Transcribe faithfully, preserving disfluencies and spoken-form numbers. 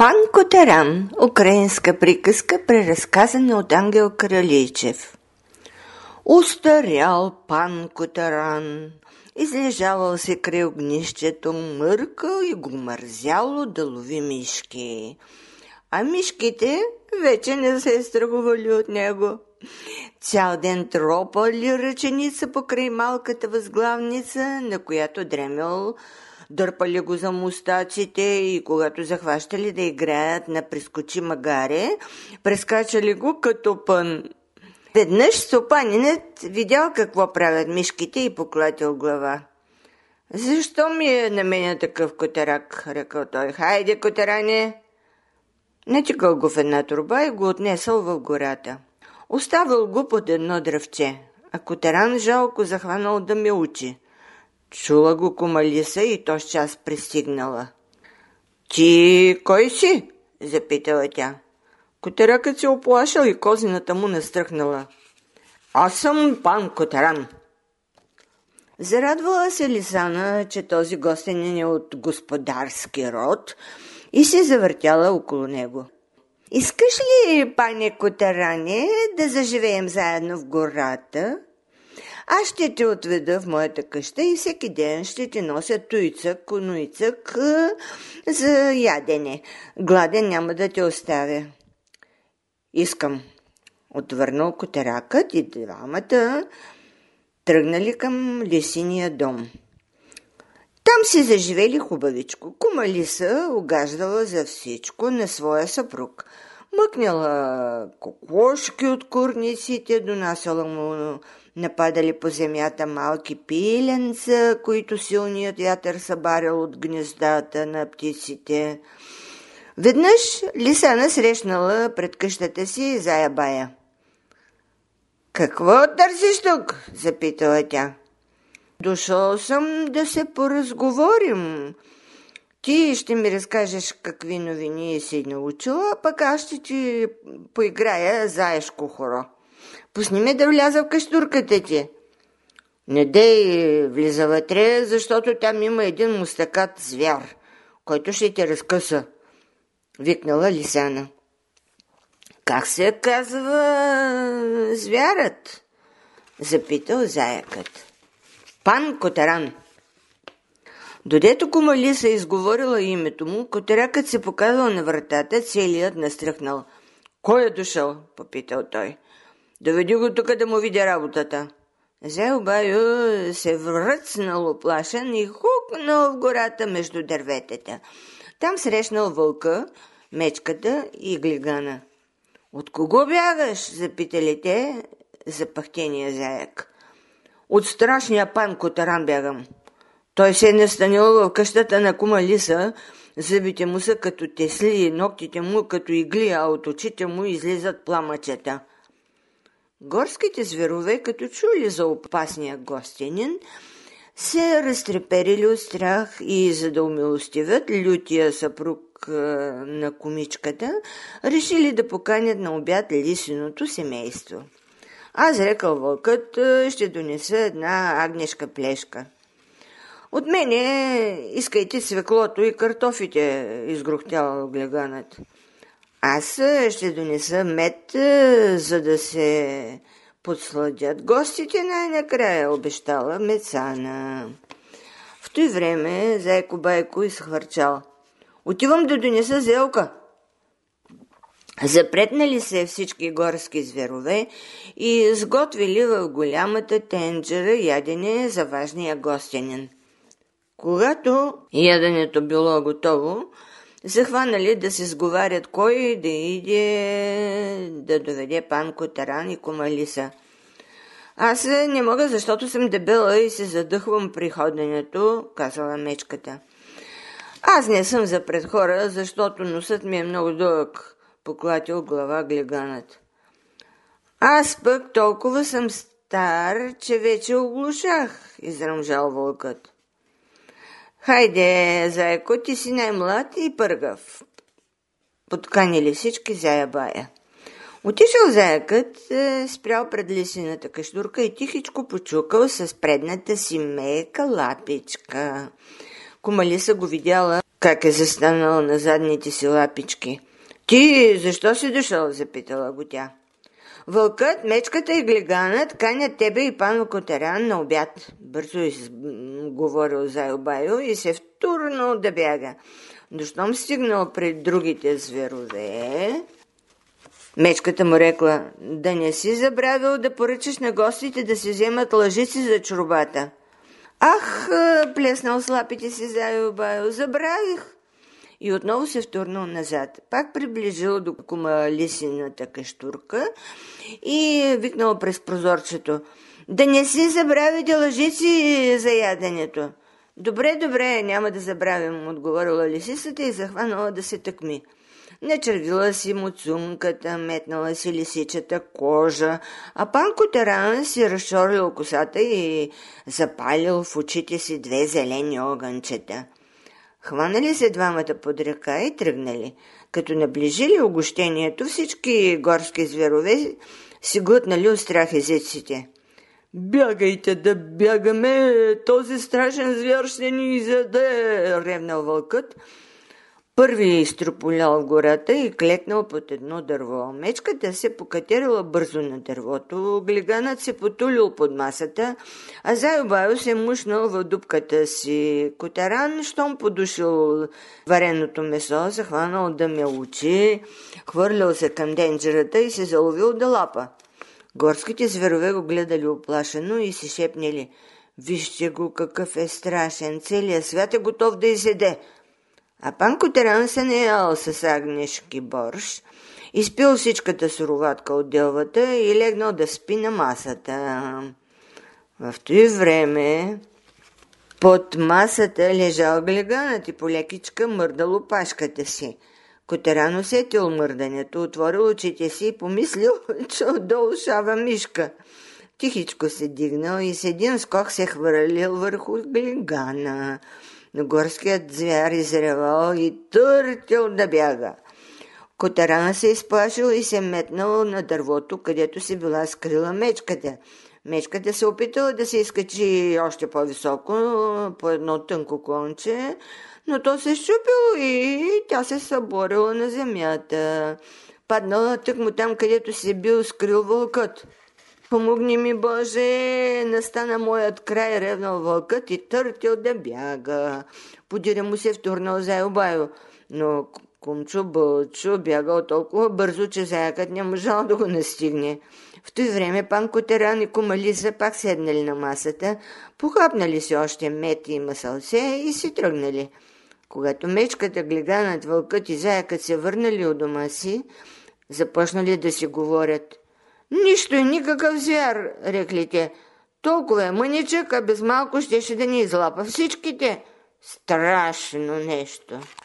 Пан Котаран. Украинска приказка, преразказана от Ангел Краличев. Устарял пан Котаран. Излежавал се край огнището, мъркал и го мързяло да лови мишки. А мишките вече не се страхували от него. Цял ден тропали ръченица покрай малката възглавница, на която дремял, дърпали го за мустаците и когато захващали да играят на прескочи магаре, прескачали го като пън. Веднъж стопанинът видял какво правят мишките и поклатил глава. «Защо ми е на мене такъв котарак?» рекал той. «Хайде, котаране!» Натикал го в една турба и го отнесъл в гората. Оставил го под едно дръвче, а Котаран жалко захванал да ме учи. Чула го Кумалиса и тоз час пристигнала. «Ти кой си?» запитала тя. Котаракът се оплашил и козината му настръхнала. «Аз съм пан Котаран». Зарадвала се Лисана, че този гостенин е от господарски род, и се завъртяла около него. «Искаш ли, пане Котаране, да заживеем заедно в гората? Аз ще те отведа в моята къща и всеки ден ще ти нося туйцък, конуйцък за ядене. Гладен няма да те оставя». «Искам», отвърнал котаракът и двамата тръгнали към Лисиния дом. Там си заживели хубавичко. Кумалиса угаждала за всичко на своя съпруг. Мъкняла кокошки от курниците, донасяла му нападали по земята малки пиленца, които силният вятър събарял от гнездата на птиците. Веднъж Лисана срещнала пред къщата си зая Бая. «Какво търсиш тук?» запитала тя. «Дошъл съм да се поразговорим. Ти ще ми разкажеш какви новини си научила, а пък аз ще ти поиграя заешко хоро. Пусни ме да вляза в каштурката ти». «Не дей влиза вътре, защото там има един мустакат звяр, който ще те разкъса», викнала Лисана. «Как се казва звярат?» запитал заякът. «Пан Котаран». Додето Кумалиса изговорила името му, котаракът се показал на вратата, целият настръхнал. «Кой е дошъл?» попитал той. «Доведи го тук да му видя работата». Зайо Байо се връцнал оплашен и хукнал в гората между дърветата. Там срещнал вълка, мечката и глигана. «От кого бягаш?» запитали те запъхтения заяк. «От страшния пан Котаран бягам. Той се е настанил в къщата на Кумалиса, зъбите му са като тесли, ногтите му като игли, а от очите му излизат пламъчета». Горските зверове, като чули за опасния гостенин, се разтреперили от страх и, за да умилостивят лютия съпруг на кумичката, решили да поканят на обяд лисиното семейство. Аз, рекал вълкът, ще донеса една агнешка плешка. «От мене искайте свеклото и картофите», изгрохтял глеганът. «Аз ще донеса мед, за да се подсладят гостите най-накрая», обещала Мецана. В той време Зайко Байко изхвърчал. «Отивам да донеса зелка». Запретнали се всички горски зверове и сготвили в голямата тенджера ядене за важния гостенин. Когато яденето било готово, захванали да се сговарят кой да иде да доведе пан Котаран и Кумалиса. «Аз не мога, защото съм дебела и се задъхвам при ходенето», казала мечката. «Аз не съм за пред хора, защото носът ми е много дълъг», поклатил глава глеганът. «Аз пък толкова съм стар, че вече оглушах», изръмжал вълкът. «Хайде, зайко, ти си най-млад и пъргав», подканили всички зая Бая. Отишъл заякът, спрял пред лисината каштурка и тихичко почукал с предната си мека лапичка. Кумалиса го видяла как е застанал на задните си лапички. Ти защо си дошъл? Запитала го тя. Вълкът, мечката и глиганът канят тебе и пан Котарян на обяд. Бързо изговорил Зайо Байо и се втурнал да бяга. Дощом стигнал пред другите зверове, мечката му рекла: да не си забравил да поръчаш на гостите да си вземат лъжици за чорбата. Ах, плеснал с лапите си Зайо Байо, забравих. И отново се втурнал назад. Пак приближил до кума лисината каштурка и викнал през прозорчето: да не си забравите лъжици за яденето. Добре, добре, няма да забравим, отговорила лисицата и захванала да се тъкми. Начервила си муцунката, метнала си лисичата кожа, а пан Котарян си разшорил косата и запалил в очите си две зелени огънчета. Хванали се двамата под ръка и тръгнали. Като наближили огощението, всички горски зверове си глътнали от страх езиците. Бягайте да бягаме, този страшен звяр ще ни изяде, ревнал вълкът. Първи изтрополял в гората и клекнал под едно дърво. Мечката се покатерила бързо на дървото, глиганът се потулил под масата, а Зайо Байо се мушнал в дупката си. Котарян, щом подушил вареното месо, захванал да мелучи, хвърлял се към денджерата и се заловил да лапа. Горските зверове го гледали оплашено и си шепнели: вижте го какъв е страшен, целият свят е готов да изеде. А пан Котарян се не ял с агнешки борщ, изпил всичката суроватка от делвата и легнал да спи на масата. В този време под масата лежал глиганът и полекичка мърдал опашката си. Котарян усетил мърдането, отворил очите си и помислил, че отдолу шава мишка. Тихичко се дигнал и с един скок се хвърлил върху глигана. Но горският звяр изревал и търтил да бяга. Котарян се изплашил и се метнал на дървото, където се била скрила мечката. Мечката се опитала да се изкачи още по-високо по едно тънко клонче, но то се щупило и тя се съборила на земята. Паднала тъкмо там, където се бил скрил вълкът. Помогни ми, Боже, настана моят край, ревнал вълкът и търтил да бяга. Подире му се втурнал Зайо Байо, но кумчо Бълчо бягал толкова бързо, че заякът не можал да го настигне. В този време пан Котарян и кума Лиса пак седнали на масата, похапнали си още мед и масълце и си тръгнали. Когато мечката, глиганът, вълкът и заякът се върнали от дома си, започнали да си говорят. Нищо и никакъв звяр, рекли те. Толкова е мъничък, а без малко щеше да ни излапа всичките. Страшно нещо.